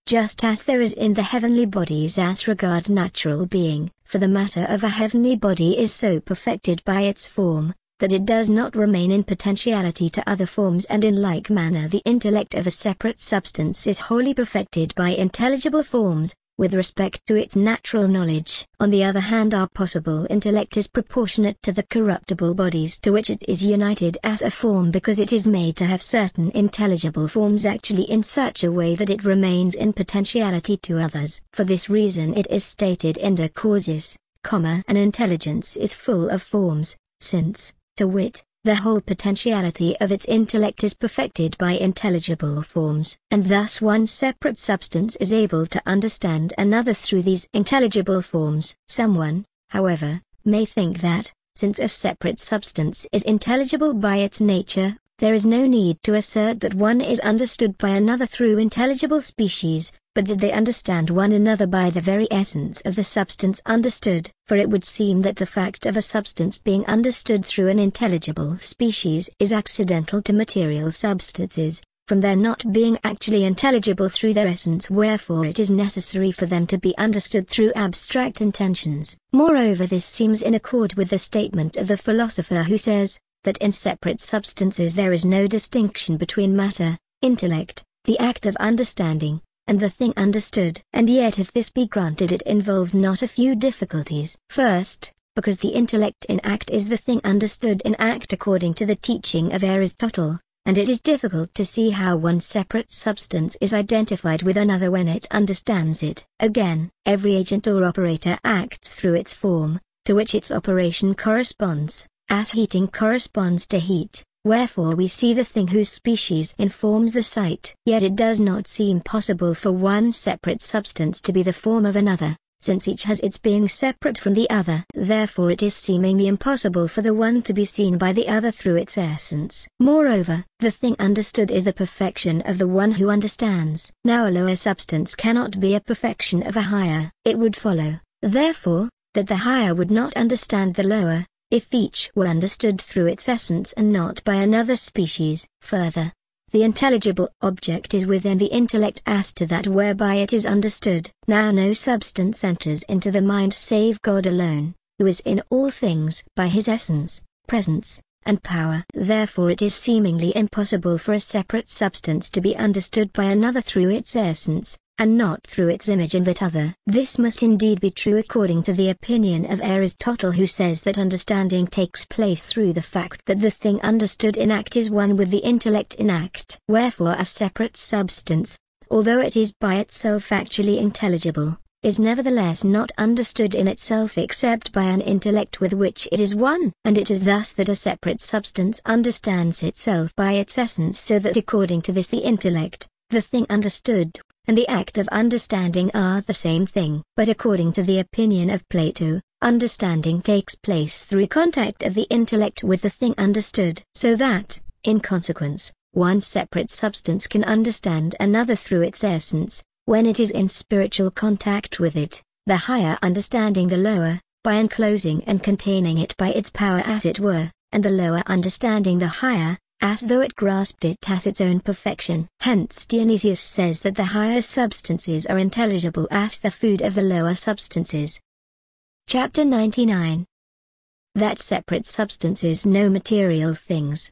just as there is in the heavenly bodies as regards natural being, for the matter of a heavenly body is so perfected by its form, that it does not remain in potentiality to other forms, and in like manner the intellect of a separate substance is wholly perfected by intelligible forms, with respect to its natural knowledge. On the other hand, our possible intellect is proportionate to the corruptible bodies to which it is united as a form, because it is made to have certain intelligible forms actually in such a way that it remains in potentiality to others. For this reason it is stated in De Causis, comma, an intelligence is full of forms, since, to wit, the whole potentiality of its intellect is perfected by intelligible forms, and thus one separate substance is able to understand another through these intelligible forms. Someone, however, may think that, since a separate substance is intelligible by its nature, there is no need to assert that one is understood by another through intelligible species, but that they understand one another by the very essence of the substance understood. For it would seem that the fact of a substance being understood through an intelligible species is accidental to material substances, from their not being actually intelligible through their essence, wherefore it is necessary for them to be understood through abstract intentions. Moreover, this seems in accord with the statement of the philosopher who says, that in separate substances there is no distinction between matter, intellect, the act of understanding, and the thing understood. And yet if this be granted, it involves not a few difficulties. First, because the intellect in act is the thing understood in act according to the teaching of Aristotle, and it is difficult to see how one separate substance is identified with another when it understands it. Again, every agent or operator acts through its form, to which its operation corresponds, as heating corresponds to heat. Wherefore we see the thing whose species informs the sight. Yet it does not seem possible for one separate substance to be the form of another, since each has its being separate from the other. Therefore it is seemingly impossible for the one to be seen by the other through its essence. Moreover, the thing understood is the perfection of the one who understands. Now a lower substance cannot be a perfection of a higher. It would follow, therefore, that the higher would not understand the lower, if each were understood through its essence and not by another species. Further, the intelligible object is within the intellect as to that whereby it is understood. Now no substance enters into the mind save God alone, who is in all things by his essence, presence, and power. Therefore it is seemingly impossible for a separate substance to be understood by another through its essence, and not through its image in that other. This must indeed be true according to the opinion of Aristotle, who says that understanding takes place through the fact that the thing understood in act is one with the intellect in act. Wherefore a separate substance, although it is by itself actually intelligible, is nevertheless not understood in itself except by an intellect with which it is one. And it is thus that a separate substance understands itself by its essence, so that according to this the intellect, the thing understood, and the act of understanding are the same thing. But according to the opinion of Plato, understanding takes place through contact of the intellect with the thing understood, so that, in consequence, one separate substance can understand another through its essence, when it is in spiritual contact with it, the higher understanding the lower, by enclosing and containing it by its power as it were, and the lower understanding the higher, as though it grasped it as its own perfection. Hence Dionysius says that the higher substances are intelligible as the food of the lower substances. Chapter ninety-nine. That separate substances know material things.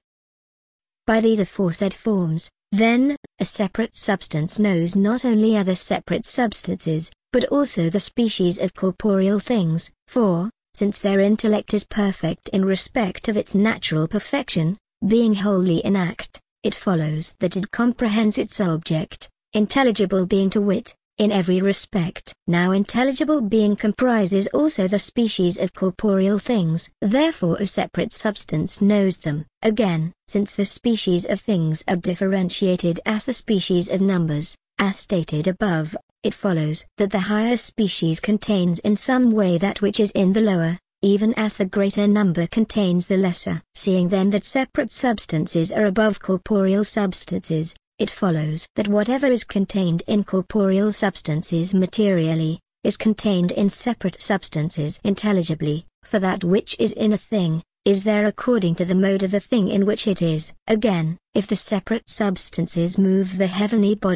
By these aforesaid forms, then, a separate substance knows not only other separate substances, but also the species of corporeal things, for, since their intellect is perfect in respect of its natural perfection, being wholly in act, it follows that it comprehends its object, intelligible being to wit, in every respect. Now intelligible being comprises also the species of corporeal things, therefore a separate substance knows them. Again, since the species of things are differentiated as the species of numbers, as stated above, it follows that the higher species contains in some way that which is in the lower, even as the greater number contains the lesser. Seeing then that separate substances are above corporeal substances, it follows that whatever is contained in corporeal substances materially, is contained in separate substances intelligibly, for that which is in a thing, is there according to the mode of the thing in which it is. Again, if the separate substances move the heavenly bodies,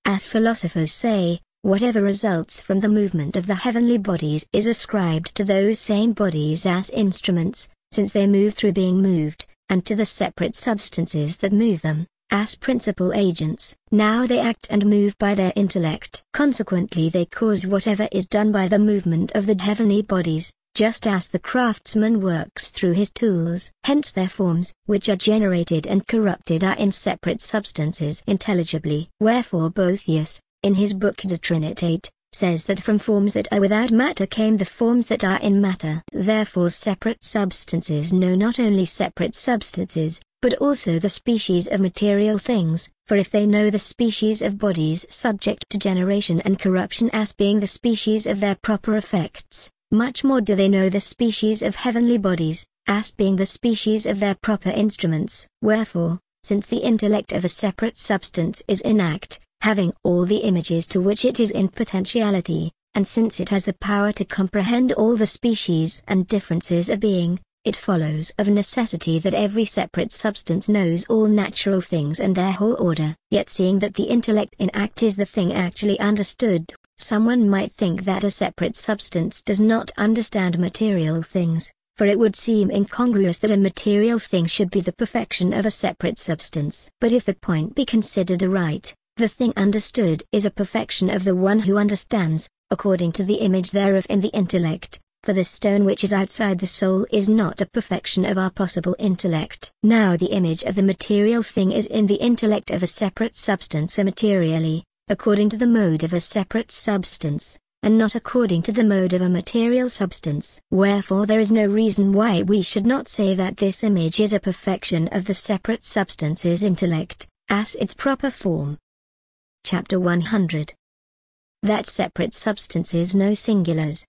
As philosophers say, whatever results from the movement of the heavenly bodies is ascribed to those same bodies as instruments, since they move through being moved, and to the separate substances that move them, as principal agents. Now they act and move by their intellect. Consequently they cause whatever is done by the movement of the heavenly bodies, just as the craftsman works through his tools. Hence their forms, which are generated and corrupted, are in separate substances intelligibly. Wherefore Boethius, in his book De Trinitate, says that from forms that are without matter came the forms that are in matter. Therefore separate substances know not only separate substances, but also the species of material things, for if they know the species of bodies subject to generation and corruption as being the species of their proper effects, much more do they know the species of heavenly bodies, as being the species of their proper instruments. Wherefore, since the intellect of a separate substance is in act, having all the images to which it is in potentiality, and since it has the power to comprehend all the species and differences of being, it follows of necessity that every separate substance knows all natural things and their whole order. Yet seeing that the intellect in act is the thing actually understood, someone might think that a separate substance does not understand material things, for it would seem incongruous that a material thing should be the perfection of a separate substance. But if the point be considered aright, the thing understood is a perfection of the one who understands, according to the image thereof in the intellect, for the stone which is outside the soul is not a perfection of our possible intellect. Now the image of the material thing is in the intellect of a separate substance immaterially, according to the mode of a separate substance, and not according to the mode of a material substance. Wherefore there is no reason why we should not say that this image is a perfection of the separate substance's intellect, as its proper form. Chapter one hundred. That separate substances know singulars.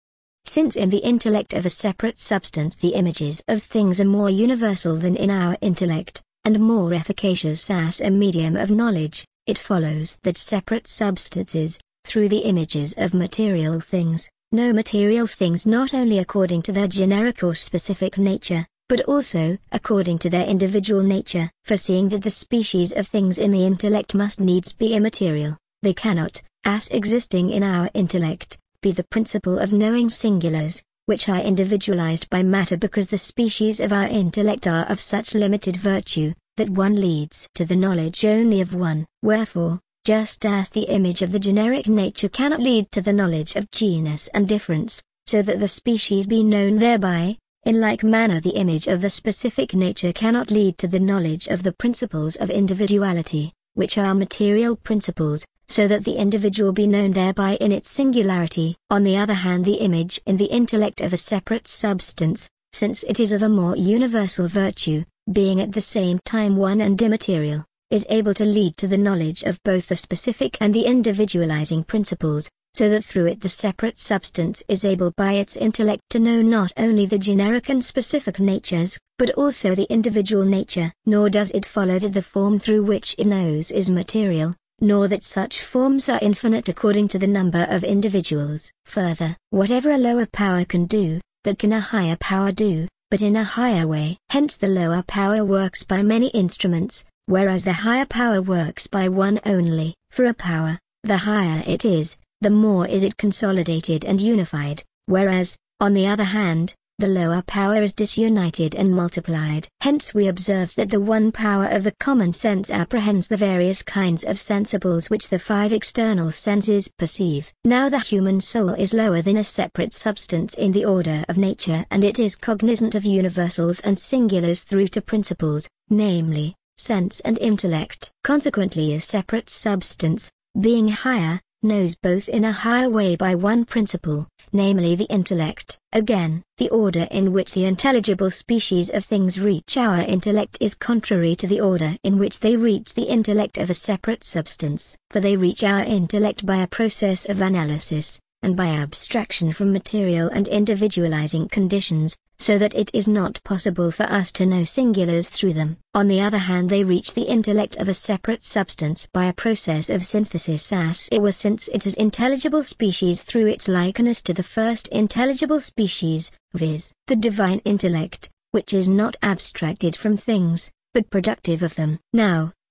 Since in the intellect of a separate substance the images of things are more universal than in our intellect, and more efficacious as a medium of knowledge, it follows that separate substances, through the images of material things, know material things not only according to their generic or specific nature, but also according to their individual nature. For seeing that the species of things in the intellect must needs be immaterial, they cannot, as existing in our intellect, be the principle of knowing singulars, which are individualized by matter, because the species of our intellect are of such limited virtue, that one leads to the knowledge only of one. Wherefore, just as the image of the generic nature cannot lead to the knowledge of genus and difference, so that the species be known thereby, in like manner the image of the specific nature cannot lead to the knowledge of the principles of individuality, which are material principles, so that the individual be known thereby in its singularity. On the other hand, the image in the intellect of a separate substance, since it is of a more universal virtue, being at the same time one and immaterial, is able to lead to the knowledge of both the specific and the individualizing principles, so that through it the separate substance is able by its intellect to know not only the generic and specific natures, but also the individual nature. Nor does it follow that the form through which it knows is material, nor that such forms are infinite according to the number of individuals. Further, whatever a lower power can do, that can a higher power do, but in a higher way. Hence the lower power works by many instruments, whereas the higher power works by one only. For a power, the higher it is, the more is it consolidated and unified, whereas, on the other hand, the lower power is disunited and multiplied. Hence we observe that the one power of the common sense apprehends the various kinds of sensibles which the five external senses perceive. Now the human soul is lower than a separate substance in the order of nature, and it is cognizant of universals and singulars through to principles, namely, sense and intellect. Consequently a separate substance, being higher, knows both in a higher way by one principle, namely the intellect. Again, the order in which the intelligible species of things reach our intellect is contrary to the order in which they reach the intellect of a separate substance, for they reach our intellect by a process of analysis, and by abstraction from material and individualizing conditions, so that it is not possible for us to know singulars through them. On the other hand, they reach the intellect of a separate substance by a process of synthesis, as it was, since it has intelligible species through its likeness to the first intelligible species, viz., the divine intellect, which is not abstracted from things, but productive of them. Now,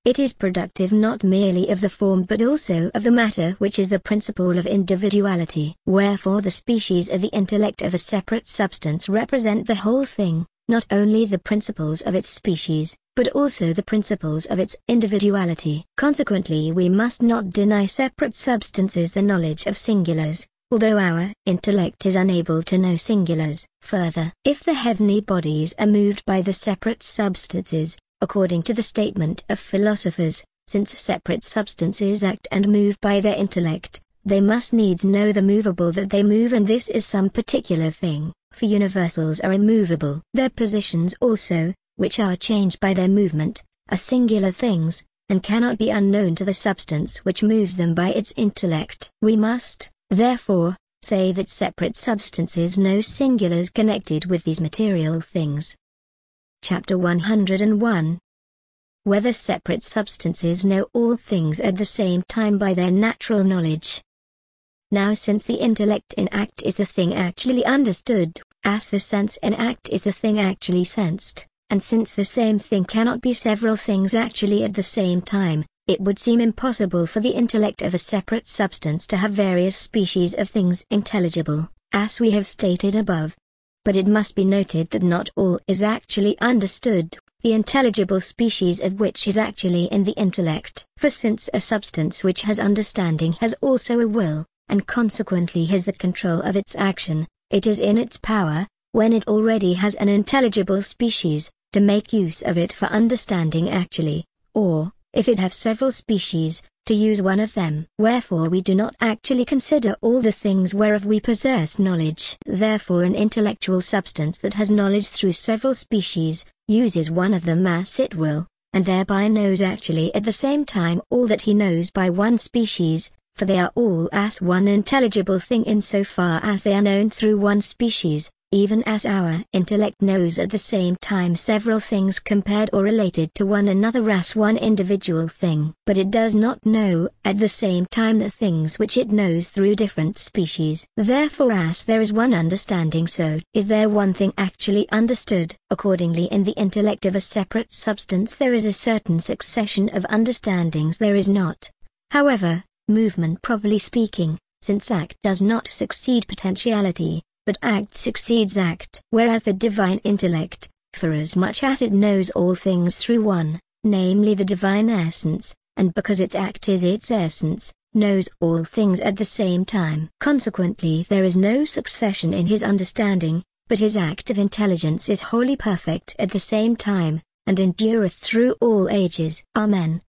It is productive not merely of the form but also of the matter, which is the principle of individuality. Wherefore the species of the intellect of a separate substance represent the whole thing, not only the principles of its species, but also the principles of its individuality. Consequently we must not deny separate substances the knowledge of singulars, although our intellect is unable to know singulars. Further, if the heavenly bodies are moved by the separate substances, according to the statement of philosophers, since separate substances act and move by their intellect, they must needs know the movable that they move, and this is some particular thing, for universals are immovable. Their positions also, which are changed by their movement, are singular things, and cannot be unknown to the substance which moves them by its intellect. We must, therefore, say that separate substances know singulars connected with these material things. Chapter one hundred one. Whether separate substances know all things at the same time by their natural knowledge. Now since the intellect in act is the thing actually understood, as the sense in act is the thing actually sensed, and since the same thing cannot be several things actually at the same time, it would seem impossible for the intellect of a separate substance to have various species of things intelligible, as we have stated above. But it must be noted that not all is actually understood, the intelligible species of which is actually in the intellect. For since a substance which has understanding has also a will, and consequently has the control of its action, it is in its power, when it already has an intelligible species, to make use of it for understanding actually, or, if it have several species, to use one of them. Wherefore we do not actually consider all the things whereof we possess knowledge. Therefore an intellectual substance that has knowledge through several species, uses one of them as it will, and thereby knows actually at the same time all that he knows by one species, for they are all as one intelligible thing in so far as they are known through one species, even as our intellect knows at the same time several things compared or related to one another as one individual thing. But it does not know at the same time the things which it knows through different species. Therefore as there is one understanding, so is there one thing actually understood. Accordingly in the intellect of a separate substance there is a certain succession of understandings. There is not, however, movement properly speaking, since act does not succeed potentiality, but act succeeds act. Whereas the divine intellect, forasmuch as it knows all things through one, namely the divine essence, and because its act is its essence, knows all things at the same time. Consequently there is no succession in his understanding, but his act of intelligence is wholly perfect at the same time, and endureth through all ages. Amen.